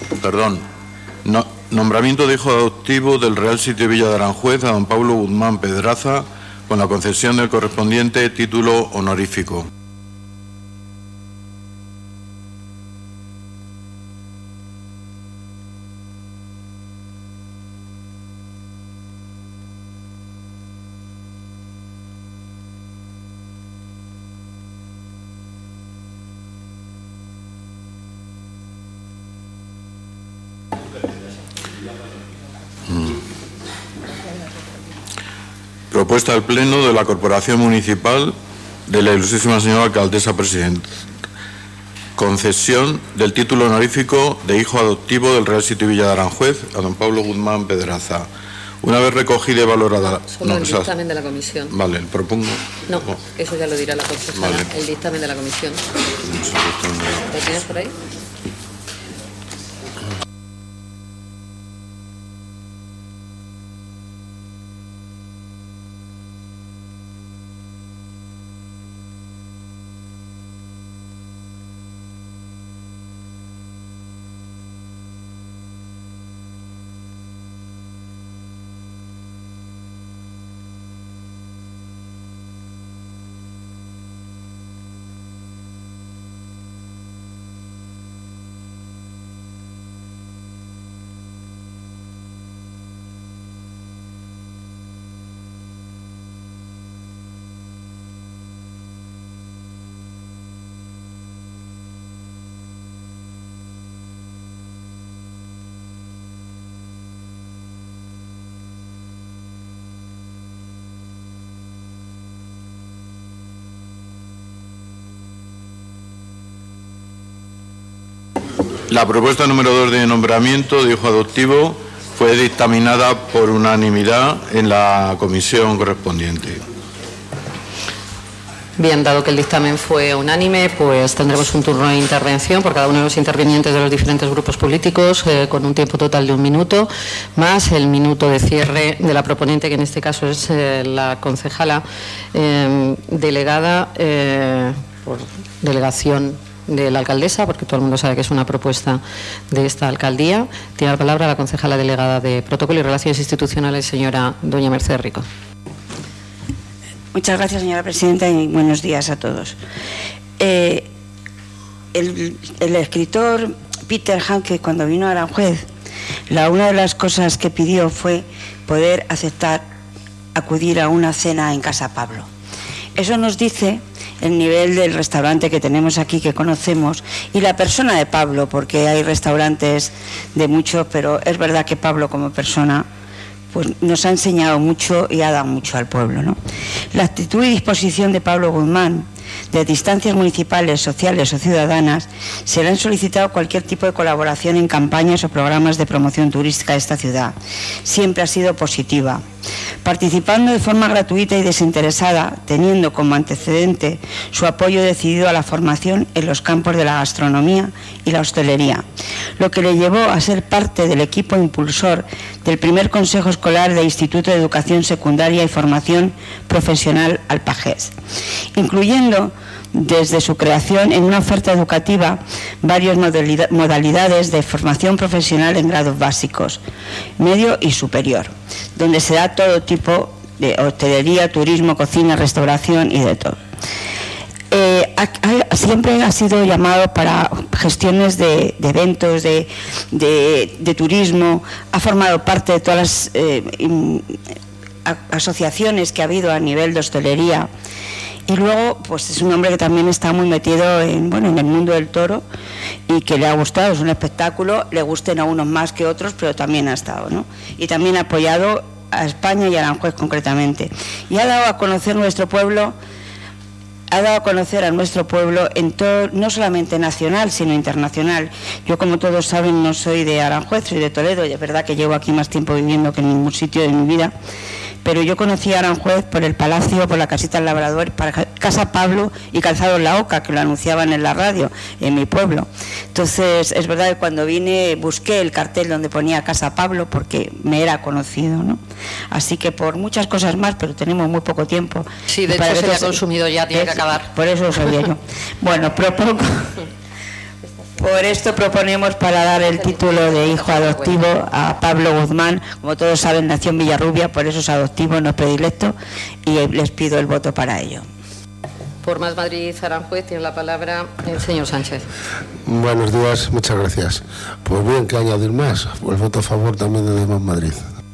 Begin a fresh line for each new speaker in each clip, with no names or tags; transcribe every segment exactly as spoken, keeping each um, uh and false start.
Perdón. No, nombramiento de hijo adoptivo del Real Sitio Villa de Aranjuez a don Pablo Guzmán Pedraza con la concesión del correspondiente título honorífico. Propuesta al Pleno de la Corporación Municipal de la Ilustrísima Señora Alcaldesa Presidenta. Concesión del título honorífico de hijo adoptivo del Real Sitio Villa de Aranjuez a don Pablo Guzmán Pedraza. Una vez recogida y valorada...
Solo no, el dictamen o sea, de la comisión.
Vale, el propongo...
No, no, eso ya lo dirá la concejala, vale. El dictamen de la comisión. ¿Lo tienes por ahí? La propuesta número dos de nombramiento de hijo adoptivo fue dictaminada por unanimidad en la comisión correspondiente. Bien, dado que el dictamen fue unánime, pues tendremos un turno de intervención por cada uno de los intervinientes de los diferentes grupos políticos, eh, con un tiempo total de un minuto, más el minuto de cierre de la proponente, que en este caso es eh, la concejala eh, delegada eh, por delegación de la alcaldesa, porque todo el mundo sabe que es una propuesta de esta alcaldía. Tiene la palabra la concejala delegada de Protocolo y Relaciones Institucionales, señora doña Mercedes Rico.
Muchas gracias, señora presidenta, y buenos días a todos. Eh, el, el escritor Peter Handke, cuando vino a Aranjuez, la, una de las cosas que pidió fue poder aceptar acudir a una cena en Casa Pablo. Eso nos dice el nivel del restaurante que tenemos aquí, que conocemos, y la persona de Pablo, porque hay restaurantes de muchos, pero es verdad que Pablo como persona pues nos ha enseñado mucho y ha dado mucho al pueblo, ¿no? La actitud y disposición de Pablo Guzmán, de instancias municipales, sociales o ciudadanas, se le han solicitado cualquier tipo de colaboración en campañas o programas de promoción turística de esta ciudad. Siempre ha sido positiva, participando de forma gratuita y desinteresada, teniendo como antecedente su apoyo decidido a la formación en los campos de la gastronomía y la hostelería, lo que le llevó a ser parte del equipo impulsor del primer Consejo Escolar del Instituto de Educación Secundaria y Formación Profesional Alpagés, incluyendo desde su creación en una oferta educativa varias modalidades de formación profesional en grados básicos, medio y superior, donde se da todo tipo de hostelería, turismo, cocina, restauración y de todo. Eh, ha, ha, siempre ha sido llamado para gestiones de, de eventos, de, de, de turismo, ha formado parte de todas las eh, in, a, asociaciones que ha habido a nivel de hostelería. Y luego, pues es un hombre que también está muy metido en, bueno, en el mundo del toro y que le ha gustado, es un espectáculo, le gusten a unos más que otros, pero también ha estado, ¿no? Y también ha apoyado a España y a Aranjuez concretamente. Y ha dado a conocer nuestro pueblo, ha dado a conocer a nuestro pueblo en todo, no solamente nacional, sino internacional. Yo, como todos saben, no soy de Aranjuez, soy de Toledo, y es verdad que llevo aquí más tiempo viviendo que en ningún sitio de mi vida. Pero yo conocí a Aranjuez por el Palacio, por la Casita del Labrador, para Casa Pablo y Calzado La Oca, que lo anunciaban en la radio, en mi pueblo. Entonces, es verdad que cuando vine busqué el cartel donde ponía Casa Pablo porque me era conocido, ¿no? Así que por muchas cosas más, pero tenemos muy poco tiempo.
Sí, de hecho se ha consumido ya, tiene que acabar.
Por eso lo sabía yo. Bueno, propongo... Por esto proponemos para dar el título de hijo adoptivo a Pablo Guzmán. Como todos saben, nació en Villarrubia, por eso es adoptivo, no es predilecto, y les pido el voto para ello.
Por Más Madrid Aranjuez tiene la palabra el señor Sánchez.
Buenos días, muchas gracias. Pues bien, ¿qué añadir más? El voto a favor también de Más Madrid.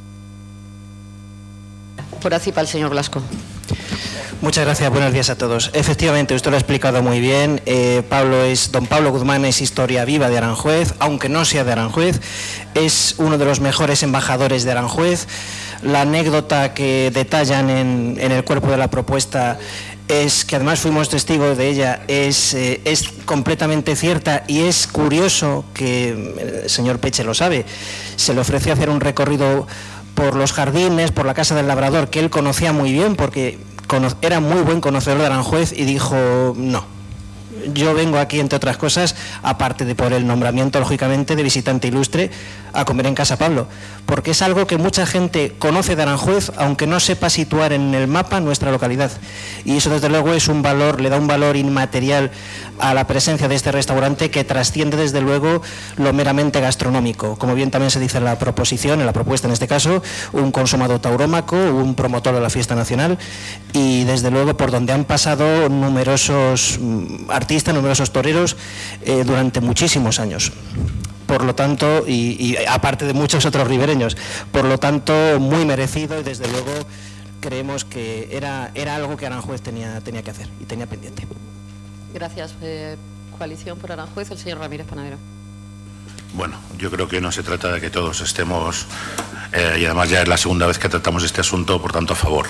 Por ACIPA el señor Blasco.
Muchas gracias, buenos días a todos. Efectivamente, usted lo ha explicado muy bien. Eh, Pablo es, don Pablo Guzmán es historia viva de Aranjuez, aunque no sea de Aranjuez. Es uno de los mejores embajadores de Aranjuez. La anécdota que detallan en, en el cuerpo de la propuesta es que además fuimos testigos de ella, es, eh, es completamente cierta, y es curioso que el señor Peche lo sabe. Se le ofreció hacer un recorrido por los jardines, por la Casa del Labrador, que él conocía muy bien porque era muy buen conocedor de Aranjuez, y dijo no. Yo vengo aquí, entre otras cosas, aparte de por el nombramiento, lógicamente, de visitante ilustre, a comer en Casa Pablo, porque es algo que mucha gente conoce de Aranjuez, aunque no sepa situar en el mapa nuestra localidad. Y eso, desde luego, es un valor, le da un valor inmaterial a la presencia de este restaurante, que trasciende, desde luego, lo meramente gastronómico. Como bien también se dice en la proposición, en la propuesta en este caso, un consumado taurómaco, un promotor de la fiesta nacional, y desde luego por donde han pasado numerosos artistas, numerosos toreros eh, durante muchísimos años. Por lo tanto, y, y aparte de muchos otros ribereños, por lo tanto, muy merecido, y desde luego creemos que era, era algo que Aranjuez tenía, tenía que hacer y tenía pendiente.
Gracias. Eh, coalición por Aranjuez, el señor Ramírez Panadero.
Bueno, yo creo que no se trata de que todos estemos, eh, y además ya es la segunda vez que tratamos este asunto, por tanto, a favor.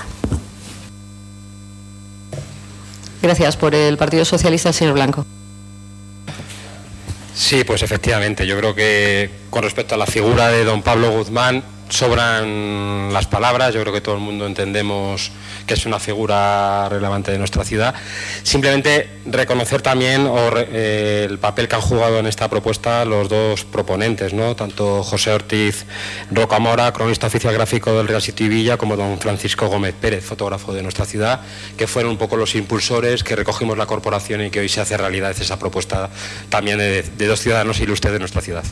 Gracias. Por el Partido Socialista, el señor Blanco.
Sí, pues efectivamente, yo creo que con respecto a la figura de don Pablo Guzmán sobran las palabras. Yo creo que todo el mundo entendemos que es una figura relevante de nuestra ciudad. Simplemente reconocer también o, eh, el papel que han jugado en esta propuesta los dos proponentes, ¿no? Tanto José Ortiz Rocamora, cronista oficial gráfico del Real Sitio Villa, como don Francisco Gómez Pérez, fotógrafo de nuestra ciudad, que fueron un poco los impulsores que recogimos la corporación y que hoy se hace realidad esa propuesta también de, de dos ciudadanos ilustres de nuestra ciudad.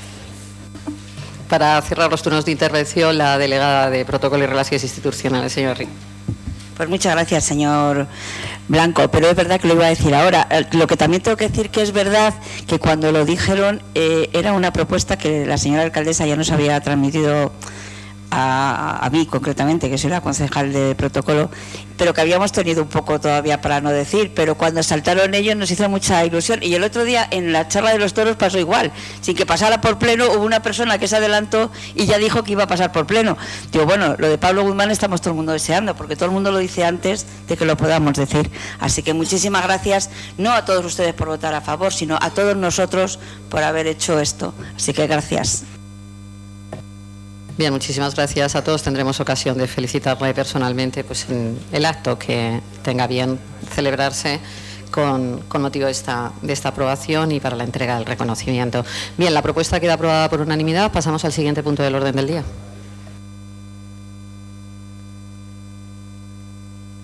Para cerrar los turnos de intervención, la delegada de Protocolo y Relaciones Institucionales, señor Rick.
Pues muchas gracias, señor Blanco, pero es verdad que lo iba a decir ahora. Lo que también tengo que decir que es verdad que cuando lo dijeron eh, era una propuesta que la señora alcaldesa ya nos había transmitido a, a mí concretamente, que soy la concejal de Protocolo, pero que habíamos tenido un poco todavía para no decir, pero cuando saltaron ellos nos hizo mucha ilusión. Y el otro día en la charla de los toros pasó igual, sin que pasara por pleno, hubo una persona que se adelantó y ya dijo que iba a pasar por pleno. Digo, bueno, lo de Pablo Guzmán estamos todo el mundo deseando, porque todo el mundo lo dice antes de que lo podamos decir. Así que muchísimas gracias, no a todos ustedes por votar a favor, sino a todos nosotros por haber hecho esto. Así que gracias.
Bien, muchísimas gracias a todos. Tendremos ocasión de felicitarle personalmente pues, en el acto que tenga bien celebrarse con, con motivo de esta, de esta aprobación y para la entrega del reconocimiento. Bien, la propuesta queda aprobada por unanimidad. Pasamos al siguiente punto del orden del día.